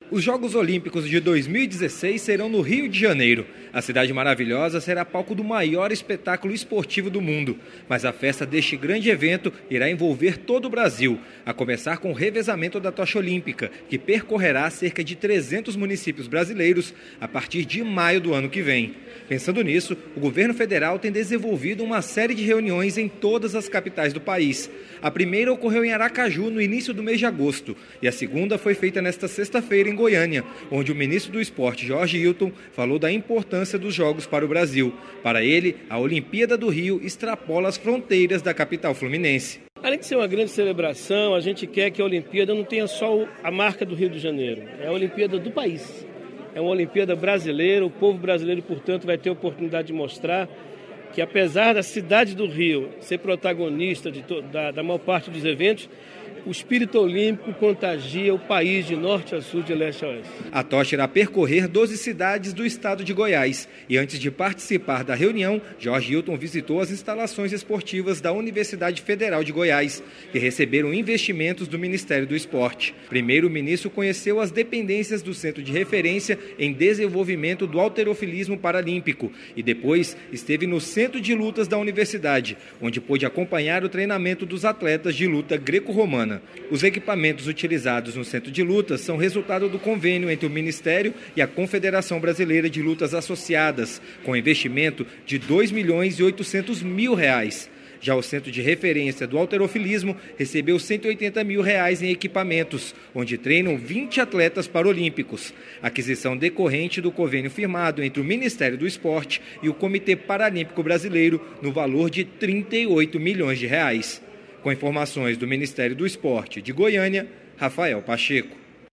Os Jogos Olímpicos de 2016 serão no Rio de Janeiro. A cidade maravilhosa será palco do maior espetáculo esportivo do mundo. Mas a festa deste grande evento irá envolver todo o Brasil, a começar com o revezamento da tocha olímpica, que percorrerá cerca de 300 municípios brasileiros a partir de maio do ano que vem. Pensando nisso, o governo federal tem desenvolvido uma série de reuniões em todas as capitais do país. A primeira ocorreu em Aracaju no início do mês de agosto e a segunda foi feita nesta sexta-feira em Goiânia, onde o ministro do Esporte, Jorge Hilton, falou da importância dos Jogos para o Brasil. Para ele, a Olimpíada do Rio extrapola as fronteiras da capital fluminense. Além de ser uma grande celebração, a gente quer que a Olimpíada não tenha só a marca do Rio de Janeiro, é a Olimpíada do país. É uma Olimpíada brasileira, o povo brasileiro, portanto, vai ter a oportunidade de mostrar que, apesar da cidade do Rio ser protagonista da maior parte dos eventos, o espírito olímpico contagia o país de norte a sul, de leste a oeste. A tocha irá percorrer 12 cidades do estado de Goiás. E antes de participar da reunião, Jorge Hilton visitou as instalações esportivas da Universidade Federal de Goiás, que receberam investimentos do Ministério do Esporte. Primeiro, o ministro conheceu as dependências do Centro de Referência em Desenvolvimento do Halterofilismo Paralímpico e depois esteve no Centro de Lutas da Universidade, onde pôde acompanhar o treinamento dos atletas de luta greco-romana. Os equipamentos utilizados no Centro de Lutas são resultado do convênio entre o Ministério e a Confederação Brasileira de Lutas Associadas, com investimento de R$ 2.800.000. Já o Centro de Referência do Halterofilismo recebeu R$ 180 mil em equipamentos, onde treinam 20 atletas paralímpicos. Aquisição decorrente do convênio firmado entre o Ministério do Esporte e o Comitê Paralímpico Brasileiro, no valor de R$ 38 milhões. Com informações do Ministério do Esporte de Goiânia, Rafael Pacheco.